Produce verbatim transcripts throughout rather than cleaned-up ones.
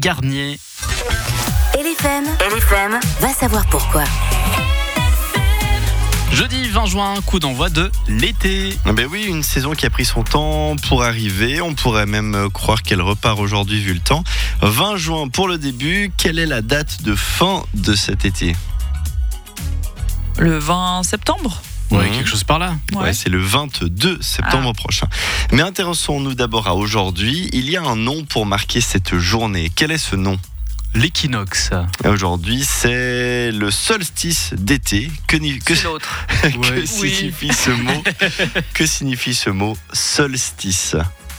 Garnier. L F M, L F M, va savoir pourquoi. Jeudi vingt juin, coup d'envoi de l'été. Ben oui, une saison qui a pris son temps pour arriver. On pourrait même croire qu'elle repart aujourd'hui vu le temps. vingt juin pour le début. Quelle est la date de fin de cet été ? Le vingt septembre ? Ouais, Mmh. quelque chose par là. Ouais, Ouais. c'est le vingt-deux septembre Ah. prochain. Mais intéressons-nous d'abord à aujourd'hui. Il y a un nom pour marquer cette journée. Quel est ce nom ? L'équinoxe. Aujourd'hui, c'est le solstice d'été. Que, ni- que, C'est l'autre. que Ouais. signifie ce mot ? Que signifie ce mot solstice ?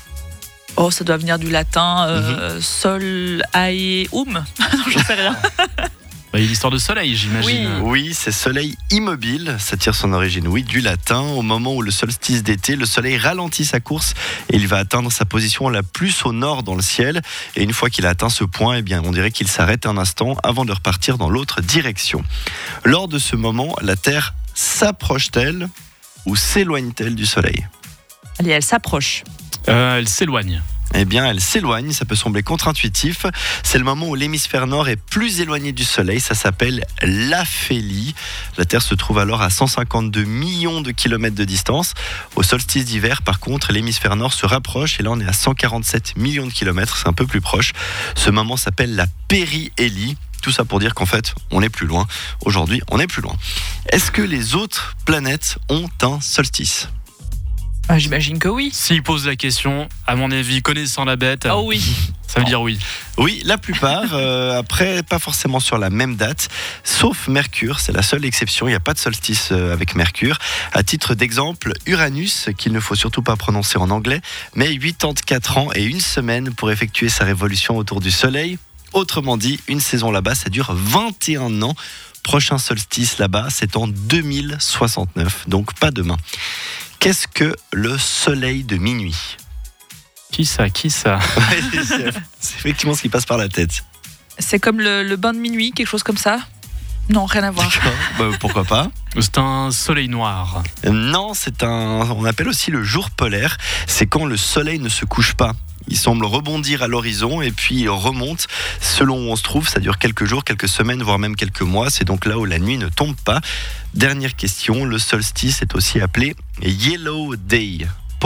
Oh, ça doit venir du latin euh, sol, aeum. Non, j'en sais rien. Bah, il y a l'histoire de soleil, j'imagine. Oui, c'est soleil immobile. Ça tire son origine, oui, du latin. Au moment où le solstice d'été, le soleil ralentit sa course et il va atteindre sa position la plus au nord dans le ciel. Et une fois qu'il a atteint ce point, eh bien, on dirait qu'il s'arrête un instant avant de repartir dans l'autre direction. Lors de ce moment, la Terre s'approche-t-elle ou s'éloigne-t-elle du soleil ? Allez, elle s'approche. Euh, elle s'éloigne. Eh bien, elle s'éloigne, ça peut sembler contre-intuitif. C'est le moment où l'hémisphère nord est plus éloigné du Soleil, ça s'appelle l'aphélie. La Terre se trouve alors à cent cinquante-deux millions de kilomètres de distance. Au solstice d'hiver, par contre, l'hémisphère nord se rapproche et là on est à cent quarante-sept millions de kilomètres, c'est un peu plus proche. Ce moment s'appelle la périhélie. Tout ça pour dire qu'en fait, on est plus loin. Aujourd'hui, on est plus loin. Est-ce que les autres planètes ont un solstice ? Ah, j'imagine que oui. S'il pose la question, à mon avis, connaissant la bête, Oh oui. ça veut dire oui. Oui, la plupart, euh, après, pas forcément sur la même date, sauf Mercure, c'est la seule exception, il n'y a pas de solstice euh, avec Mercure. À titre d'exemple, Uranus, qu'il ne faut surtout pas prononcer en anglais, met quatre-vingt-quatre ans et une semaine pour effectuer sa révolution autour du Soleil. Autrement dit, une saison là-bas, ça dure vingt et un ans. Prochain solstice là-bas, c'est en deux mille soixante-neuf, donc pas demain. Qu'est-ce que le soleil de minuit ? Qui ça Qui ça c'est, c'est effectivement ce qui passe par la tête. C'est comme le, le bain de minuit, quelque chose comme ça ? Non, rien à voir. Bah, pourquoi pas ? C'est un soleil noir. Non, c'est un, on appelle aussi le jour polaire. C'est quand le soleil ne se couche pas. Il semble rebondir à l'horizon et puis il remonte. Selon où on se trouve, ça dure quelques jours, quelques semaines, voire même quelques mois. C'est donc là où la nuit ne tombe pas. Dernière question, le solstice est aussi appelé Yellow Day. Pourquoi ?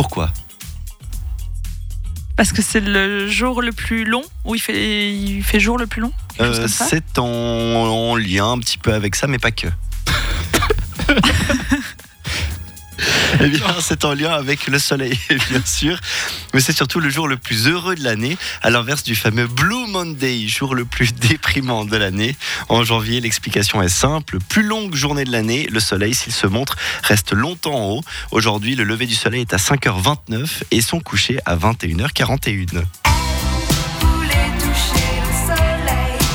Parce que c'est le jour le plus long, où il fait, il fait jour le plus long, quelque chose Euh, comme ça. c'est en, en lien un petit peu avec ça, mais pas que. Eh bien, c'est en lien avec le soleil, bien sûr. Mais c'est surtout le jour le plus heureux de l'année, à l'inverse du fameux Blue Monday, jour le plus déprimant de l'année. En janvier, l'explication est simple. Plus longue journée de l'année, le soleil, s'il se montre, reste longtemps en haut. Aujourd'hui, le lever du soleil est à cinq heures vingt-neuf et son coucher à vingt et une heures quarante et une.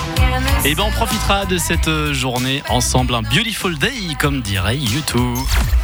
Et ben on profitera de cette journée ensemble, un beautiful day, comme dirait U deux.